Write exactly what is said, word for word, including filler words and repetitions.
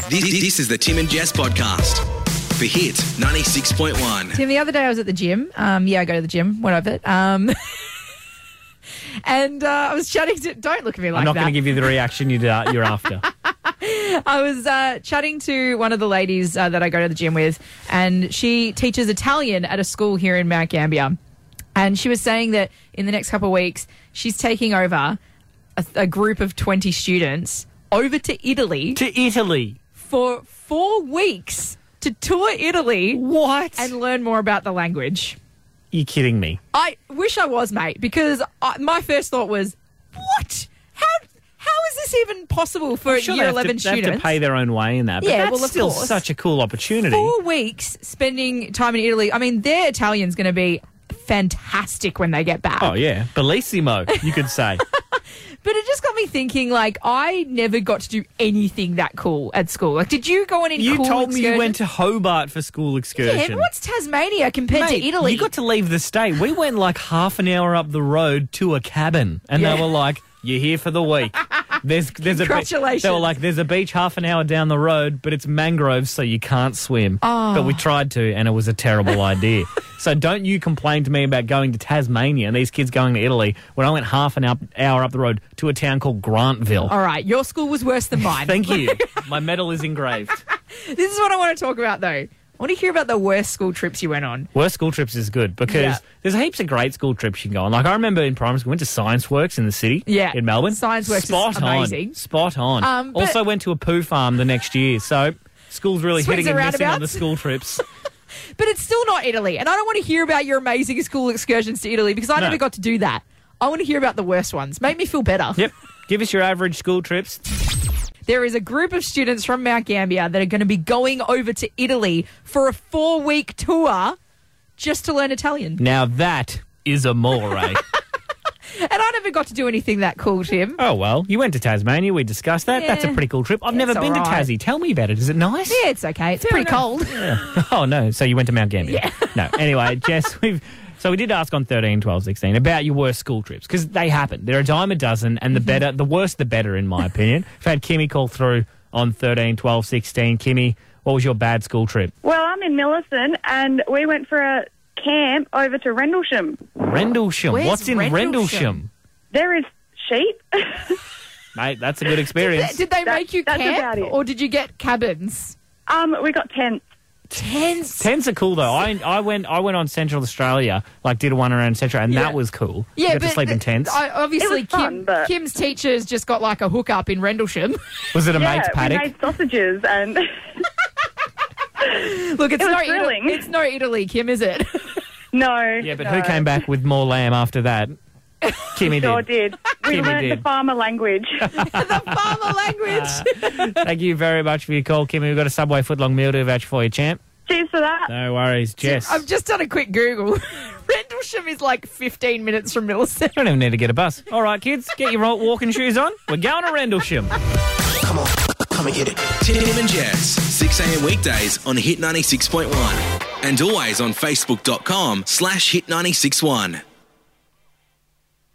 This, this is the Tim and Jess podcast for Hit ninety-six point one. Tim, the other day I was at the gym. Um, yeah, I go to the gym, one of it. Um, and uh, I was chatting to... Don't look at me like I'm not that. going to give you the reaction you'd, uh, you're after. I was uh, chatting to one of the ladies uh, that I go to the gym with, and she teaches Italian at a school here in Mount Gambier. And she was saying that in the next couple of weeks, she's taking over a, a group of twenty students over to Italy To Italy. for four weeks to tour Italy What? and learn more about the language. You're kidding me. I wish I was, mate, because I, my first thought was, what? How how is this even possible for Sure, year they have eleven to, they students? have to pay their own way in that. But Yeah, that's well, of still course. such a cool opportunity. Four weeks spending time in Italy. I mean, their Italian's going to be fantastic when they get back. Oh, yeah. Bellissimo, you could say. But it just got me thinking, like, I never got to do anything that cool at school. Like, did you go on any You cool told me you excursions? went to Hobart for school excursion. Yeah, but what's Tasmania compared Mate, to Italy? you got to leave the state. We went like half an hour up the road to a cabin, and Yeah. they were like, "You're here for the week." There's, there's a be- Congratulations. They were like, "There's a beach half an hour down the road, but it's mangroves, so you can't swim." Oh. But we tried to, and it was a terrible idea. So don't you complain to me about going to Tasmania and these kids going to Italy when I went half an up, hour up the road to a town called Grantville. All right, your school was worse than mine. Thank you. My medal is engraved. This is what I want to talk about, though. I want to hear about the worst school trips you went on. Worst school trips is good because Yeah. there's heaps of great school trips you can go on. Like I remember in primary school, we went to Science Works in the city, Yeah. in Melbourne. Science Works is Spot amazing. on, spot on. Um, but- also went to a poo farm the next year, so school's really Swings hitting and and missing on roundabouts. the school trips. But it's still not Italy. And I don't want to hear about your amazing school excursions to Italy because I No. never got to do that. I want to hear about the worst ones. Make me feel better. Yep, give us your average school trips. There is a group of students from Mount Gambier that are going to be going over to Italy for a four-week tour just to learn Italian. Now that is amore. And I never got to do anything that cool, Tim. Oh well, you went to Tasmania. We discussed that. That's a Yeah. pretty cool trip. I've It's never been all to right. Tassie. Tell me about it. Is it nice? Yeah, it's okay. It's pretty cold. Oh, no. So you went to Mount Gambier? Yeah. No. Anyway, Jess, we've... So we did ask on thirteen, twelve, sixteen about your worst school trips because they happen. They're a dime a dozen and the better, the worse the better in my opinion. We've had Kimmy call through on thirteen, twelve, sixteen. Kimmy, what was your bad school trip? Well, I'm in Millicent, and we went for a camp over to Rendlesham. Rendlesham. Where's What's in Rendlesham? Rendlesham? There is sheep. Mate, that's a good experience. Did they That- make you that's camp about it. or did you get cabins? um, we got tents. Tents. Tents are cool though. I I went I went on Central Australia, like did one around Central, and Yeah. that was cool. Yeah, you got but to sleep in tents. I, obviously, It was fun, Kim, but- Kim's teachers just got like a hookup in Rendlesham. was it a Yeah, mate's we paddock? made sausages, and Look, it's It was no thrilling. Italy, it's no Italy, Kim, is it? no. Yeah, but no. who came back with more lamb after that? Kimmy Sure did. did. We Kimmy learned did. the farmer language. The farmer language. Thank you very much for your call, Kimmy. We've got a Subway footlong meal to vouch for you, champ. Cheers for that. No worries, Jess. I've just done a quick Google. Rendlesham is like fifteen minutes from Millicent. I don't even need to get a bus. All right, kids, get your ro- walking shoes on. We're going to Rendlesham. Come on, come and get it. Tim and Jess, six a.m. weekdays on Hit ninety-six point one. And always on facebook dot com slash hit ninety-six one.